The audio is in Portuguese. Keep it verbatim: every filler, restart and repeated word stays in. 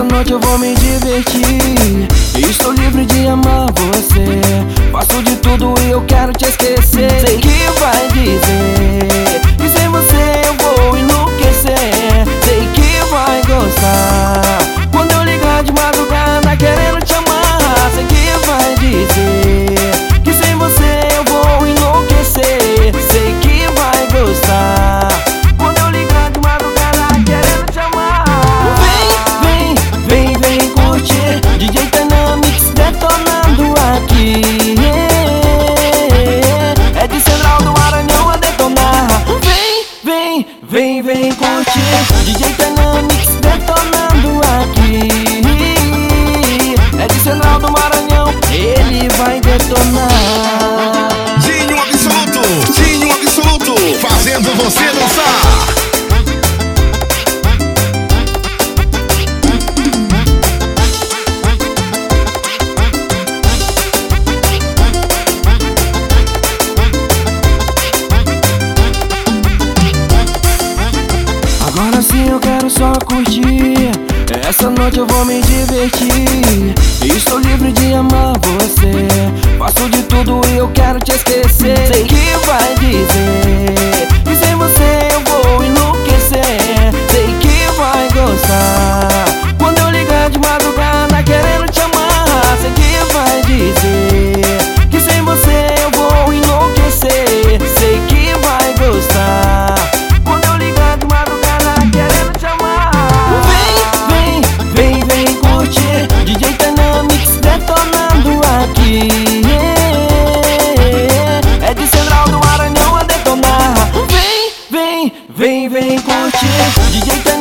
noite eu vou me divertir. Estou livre de amar você. Faço de tudo e eu quero te esquecer. Sei que vai dizer que sem você eu vou enlouquecer. Sei que vai gostar quando eu ligar de madrugada querendo te amar. Sei que vai dizer que sem você eu vou enlouquecer. Sei que vai gostar quando eu ligar de madrugada querendo te amar. Vem, vem, vem, vem curtir D J Dynamix detonando aqui. É de Central do Maranhão a detonar. Vem, vem, vem, vem curtir D J Dynamix detonando aqui. É de Central do Maranhão, ele vai detonar. Dinho Absoluto, Dinho Absoluto, fazendo você dançar. Agora sim eu quero só curtir. Essa noite eu vou me divertir. Estou livre de amar você. Faço de tudo e eu quero te esquecer. Sei que vai dizer que sem você eu vou enlouquecer. Sei que vai gostar quando eu ligar de madrugada querendo te amar. Sei que vai dizer que sem você eu vou enlouquecer. Sei que vai gostar quando eu ligar de madrugada querendo te amar. Vem, vem, vem, vem curtir D J Dynamix detonando aqui. É de Central do Maranhão a detonar. Vem, vem, vem, vem curtir D J Dynamix